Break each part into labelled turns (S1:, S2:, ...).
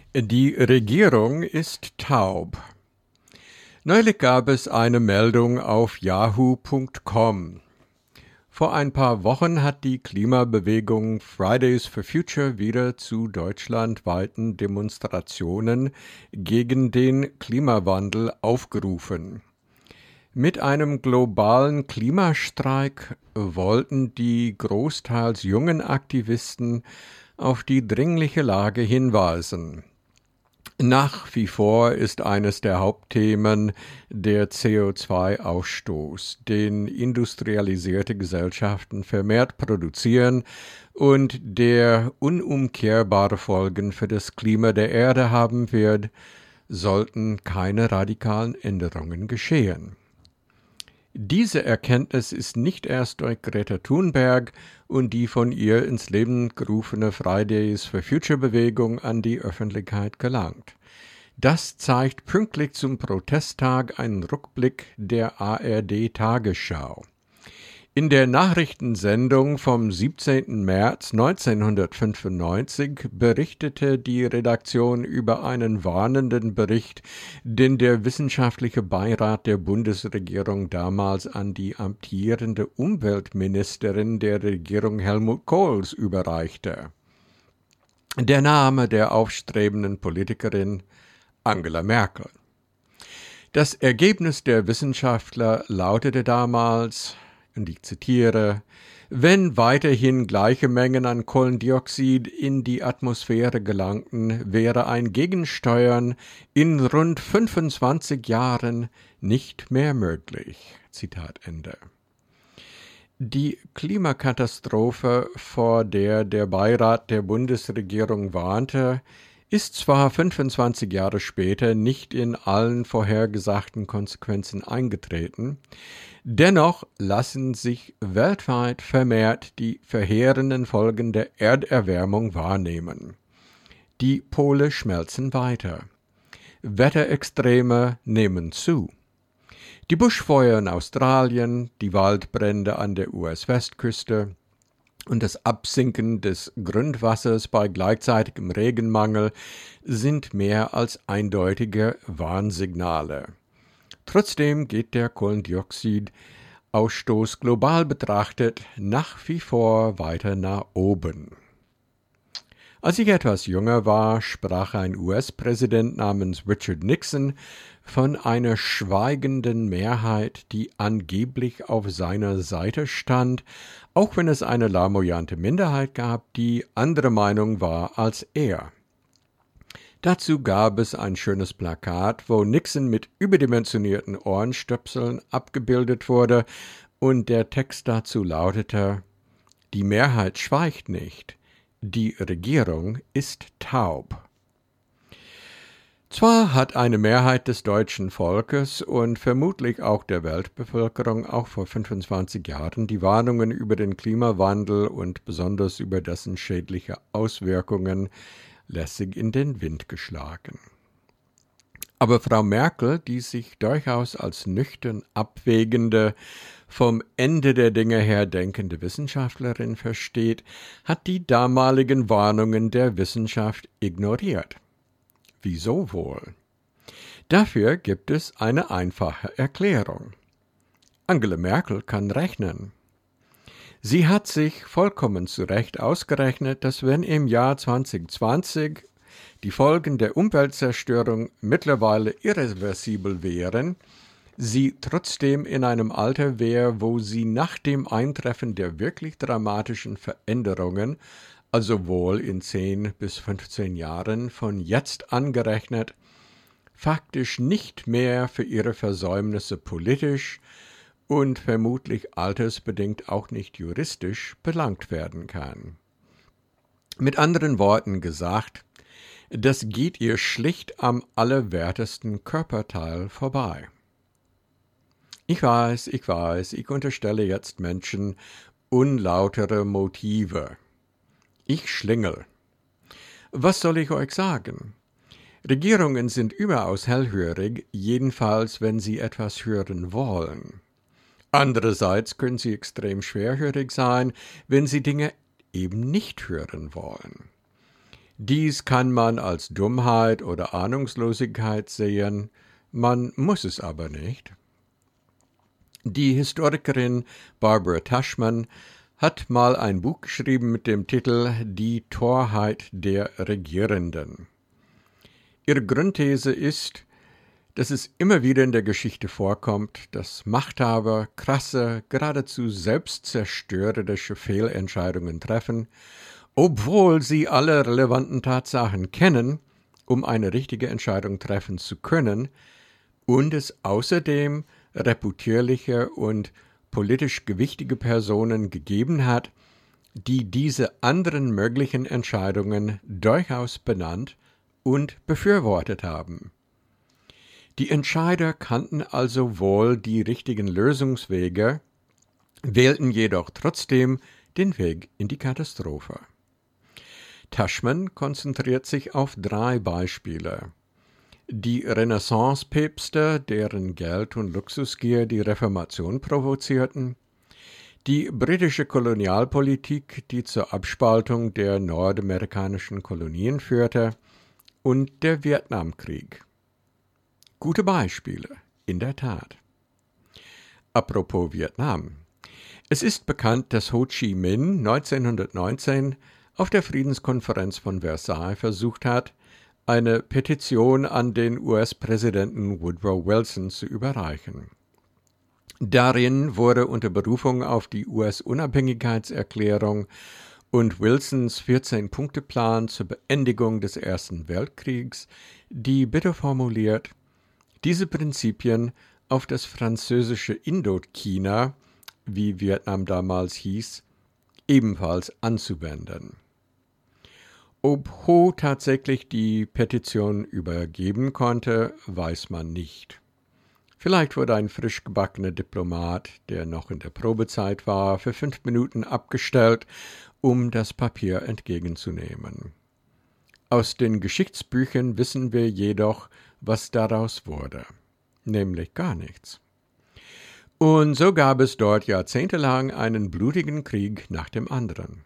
S1: Die Regierung ist taub. Neulich gab es eine Meldung auf yahoo.com. Vor ein paar Wochen hat die Klimabewegung Fridays for Future wieder zu deutschlandweiten Demonstrationen gegen den Klimawandel aufgerufen. Mit einem globalen Klimastreik wollten die großteils jungen Aktivisten auf die dringliche Lage hinweisen. Nach wie vor ist eines der Hauptthemen der CO2-Ausstoß, den industrialisierte Gesellschaften vermehrt produzieren und der unumkehrbare Folgen für das Klima der Erde haben wird, sollten keine radikalen Änderungen geschehen. Diese Erkenntnis ist nicht erst durch Greta Thunberg und die von ihr ins Leben gerufene Fridays for Future Bewegung an die Öffentlichkeit gelangt. Das zeigt pünktlich zum Protesttag ein Rückblick der ARD Tagesschau. In der Nachrichtensendung vom 17. März 1995 berichtete die Redaktion über einen warnenden Bericht, den der wissenschaftliche Beirat der Bundesregierung damals an die amtierende Umweltministerin der Regierung Helmut Kohls überreichte. Der Name der aufstrebenden Politikerin Angela Merkel. Das Ergebnis der Wissenschaftler lautete damals, und ich zitiere, wenn weiterhin gleiche Mengen an Kohlendioxid in die Atmosphäre gelangten, wäre ein Gegensteuern in rund 25 Jahren nicht mehr möglich. Zitat Ende. Die Klimakatastrophe, vor der der Beirat der Bundesregierung warnte, ist zwar 25 Jahre später nicht in allen vorhergesagten Konsequenzen eingetreten, dennoch lassen sich weltweit vermehrt die verheerenden Folgen der Erderwärmung wahrnehmen. Die Pole schmelzen weiter. Wetterextreme nehmen zu. Die Buschfeuer in Australien, die Waldbrände an der US-Westküste und das Absinken des Grundwassers bei gleichzeitigem Regenmangel sind mehr als eindeutige Warnsignale. Trotzdem geht der Kohlendioxidausstoß global betrachtet nach wie vor weiter nach oben. Als ich etwas jünger war, sprach ein US-Präsident namens Richard Nixon von einer schweigenden Mehrheit, die angeblich auf seiner Seite stand, auch wenn es eine larmoyante Minderheit gab, die andere Meinung war als er. Dazu gab es ein schönes Plakat, wo Nixon mit überdimensionierten Ohrenstöpseln abgebildet wurde und der Text dazu lautete: Die Mehrheit schweigt nicht, die Regierung ist taub. Zwar hat eine Mehrheit des deutschen Volkes und vermutlich auch der Weltbevölkerung auch vor 25 Jahren die Warnungen über den Klimawandel und besonders über dessen schädliche Auswirkungen lässig in den Wind geschlagen. Aber Frau Merkel, die sich durchaus als nüchtern abwägende, vom Ende der Dinge her denkende Wissenschaftlerin versteht, hat die damaligen Warnungen der Wissenschaft ignoriert. Wieso wohl? Dafür gibt es eine einfache Erklärung. Angela Merkel kann rechnen. Sie hat sich vollkommen zu Recht ausgerechnet, dass wenn im Jahr 2020 die Folgen der Umweltzerstörung mittlerweile irreversibel wären, sie trotzdem in einem Alter wäre, wo sie nach dem Eintreffen der wirklich dramatischen Veränderungen, also wohl in 10 bis 15 Jahren von jetzt angerechnet, faktisch nicht mehr für ihre Versäumnisse politisch und vermutlich altersbedingt auch nicht juristisch belangt werden kann. Mit anderen Worten gesagt, das geht ihr schlicht am allerwertesten Körperteil vorbei. Ich weiß, ich unterstelle jetzt Menschen unlautere Motive. Ich schlingel. Was soll ich euch sagen? Regierungen sind überaus hellhörig, jedenfalls wenn sie etwas hören wollen. Andererseits können sie extrem schwerhörig sein, wenn sie Dinge eben nicht hören wollen. Dies kann man als Dummheit oder Ahnungslosigkeit sehen, man muss es aber nicht. Die Historikerin Barbara Tuchman hat mal ein Buch geschrieben mit dem Titel »Die Torheit der Regierenden«. Ihre Grundthese ist, dass es immer wieder in der Geschichte vorkommt, dass Machthaber krasse, geradezu selbstzerstörerische Fehlentscheidungen treffen, obwohl sie alle relevanten Tatsachen kennen, um eine richtige Entscheidung treffen zu können, und es außerdem reputierliche und politisch gewichtige Personen gegeben hat, die diese anderen möglichen Entscheidungen durchaus benannt und befürwortet haben. Die Entscheider kannten also wohl die richtigen Lösungswege, wählten jedoch trotzdem den Weg in die Katastrophe. Tuchman konzentriert sich auf 3 Beispiele. Die Renaissance-Päpste, deren Geld- und Luxusgier die Reformation provozierten, die britische Kolonialpolitik, die zur Abspaltung der nordamerikanischen Kolonien führte, und der Vietnamkrieg. Gute Beispiele, in der Tat. Apropos Vietnam. Es ist bekannt, dass Ho Chi Minh 1919 auf der Friedenskonferenz von Versailles versucht hat, eine Petition an den US-Präsidenten Woodrow Wilson zu überreichen. Darin wurde unter Berufung auf die US-Unabhängigkeitserklärung und Wilsons 14-Punkte-Plan zur Beendigung des Ersten Weltkriegs die Bitte formuliert, diese Prinzipien auf das französische Indochina, wie Vietnam damals hieß, ebenfalls anzuwenden. Ob Ho tatsächlich die Petition übergeben konnte, weiß man nicht. Vielleicht wurde ein frisch gebackener Diplomat, der noch in der Probezeit war, für 5 Minuten abgestellt, um das Papier entgegenzunehmen. Aus den Geschichtsbüchern wissen wir jedoch, was daraus wurde, nämlich gar nichts. Und so gab es dort jahrzehntelang einen blutigen Krieg nach dem anderen.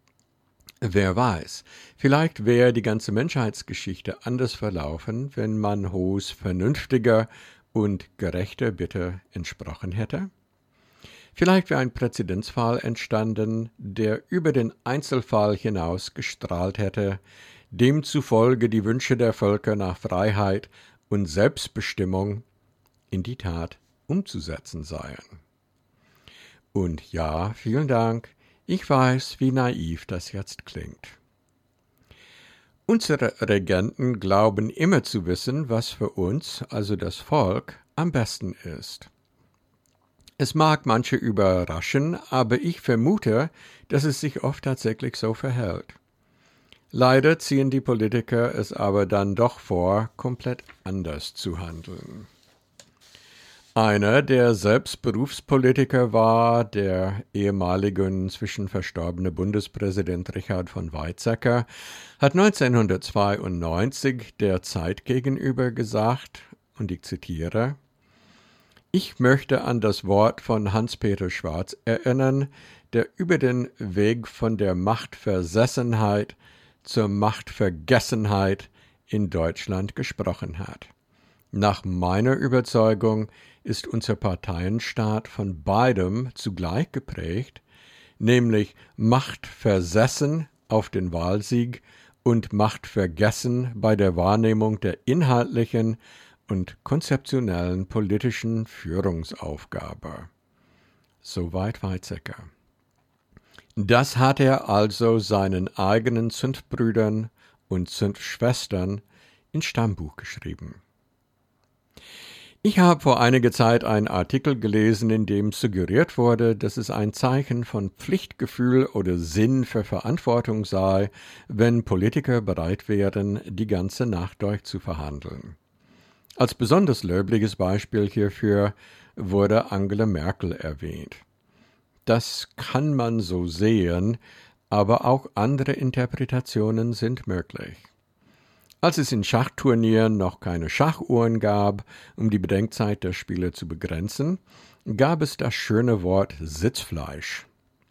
S1: Wer weiß, vielleicht wäre die ganze Menschheitsgeschichte anders verlaufen, wenn man Hos vernünftiger und gerechter Bitte entsprochen hätte? Vielleicht wäre ein Präzedenzfall entstanden, der über den Einzelfall hinaus gestrahlt hätte, demzufolge die Wünsche der Völker nach Freiheit und Selbstbestimmung in die Tat umzusetzen seien. Und ja, vielen Dank, ich weiß, wie naiv das jetzt klingt. Unsere Regenten glauben immer zu wissen, was für uns, also das Volk, am besten ist. Es mag manche überraschen, aber ich vermute, dass es sich oft tatsächlich so verhält. Leider ziehen die Politiker es aber dann doch vor, komplett anders zu handeln. Einer, der selbst Berufspolitiker war, der ehemalige inzwischen verstorbene Bundespräsident Richard von Weizsäcker, hat 1992 der Zeit gegenüber gesagt, und ich zitiere, »Ich möchte an das Wort von Hans-Peter Schwarz erinnern, der über den Weg von der Machtversessenheit zur Machtvergessenheit in Deutschland gesprochen hat. Nach meiner Überzeugung ist unser Parteienstaat von beidem zugleich geprägt, nämlich machtversessen auf den Wahlsieg und machtvergessen bei der Wahrnehmung der inhaltlichen und konzeptionellen politischen Führungsaufgabe.« Soweit Weizsäcker. Das hat er also seinen eigenen Zündbrüdern und Zündschwestern ins Stammbuch geschrieben. Ich habe vor einiger Zeit einen Artikel gelesen, in dem suggeriert wurde, dass es ein Zeichen von Pflichtgefühl oder Sinn für Verantwortung sei, wenn Politiker bereit wären, die ganze Nacht durchzuverhandeln. Als besonders löbliches Beispiel hierfür wurde Angela Merkel erwähnt. Das kann man so sehen, aber auch andere Interpretationen sind möglich. Als es in Schachturnieren noch keine Schachuhren gab, um die Bedenkzeit der Spieler zu begrenzen, gab es das schöne Wort Sitzfleisch.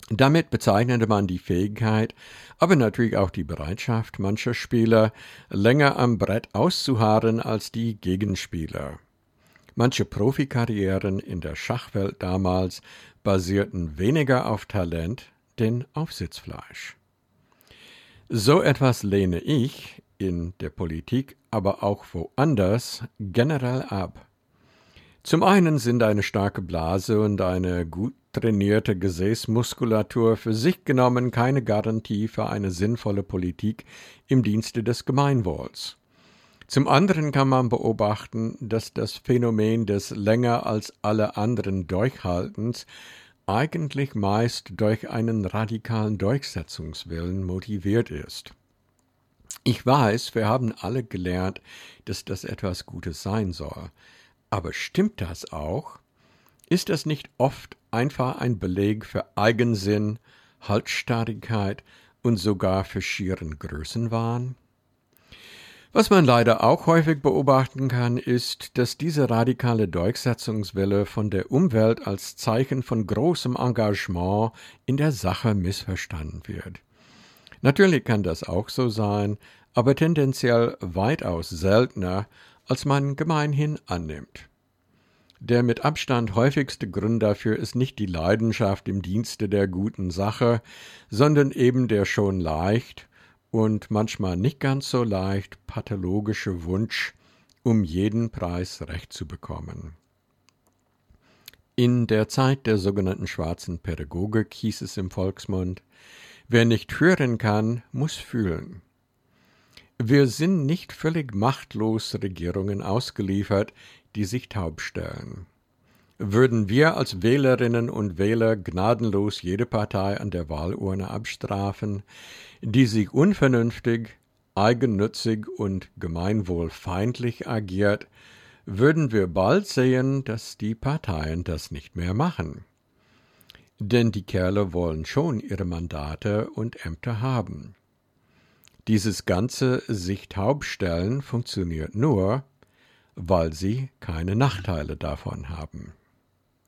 S1: Damit bezeichnete man die Fähigkeit, aber natürlich auch die Bereitschaft mancher Spieler, länger am Brett auszuharren als die Gegenspieler. Manche Profikarrieren in der Schachwelt damals basierten weniger auf Talent, denn auf Sitzfleisch. So etwas lehne ich in der Politik, aber auch woanders generell ab. Zum einen sind eine starke Blase und eine gut trainierte Gesäßmuskulatur für sich genommen keine Garantie für eine sinnvolle Politik im Dienste des Gemeinwohls. Zum anderen kann man beobachten, dass das Phänomen des länger als alle anderen Durchhaltens eigentlich meist durch einen radikalen Durchsetzungswillen motiviert ist. Ich weiß, wir haben alle gelernt, dass das etwas Gutes sein soll. Aber stimmt das auch? Ist das nicht oft einfach ein Beleg für Eigensinn, Halsstarrigkeit und sogar für schieren Größenwahn? Was man leider auch häufig beobachten kann, ist, dass diese radikale Durchsetzungswille von der Umwelt als Zeichen von großem Engagement in der Sache missverstanden wird. Natürlich kann das auch so sein, aber tendenziell weitaus seltener, als man gemeinhin annimmt. Der mit Abstand häufigste Grund dafür ist nicht die Leidenschaft im Dienste der guten Sache, sondern eben der schon leicht und manchmal nicht ganz so leicht pathologische Wunsch, um jeden Preis Recht zu bekommen. In der Zeit der sogenannten schwarzen Pädagogik hieß es im Volksmund, wer nicht hören kann, muss fühlen. Wir sind nicht völlig machtlos Regierungen ausgeliefert, die sich taub stellen. Würden wir als Wählerinnen und Wähler gnadenlos jede Partei an der Wahlurne abstrafen, die sich unvernünftig, eigennützig und gemeinwohlfeindlich agiert, würden wir bald sehen, dass die Parteien das nicht mehr machen. Denn die Kerle wollen schon ihre Mandate und Ämter haben. Dieses ganze sich taubstellen funktioniert nur, weil sie keine Nachteile davon haben.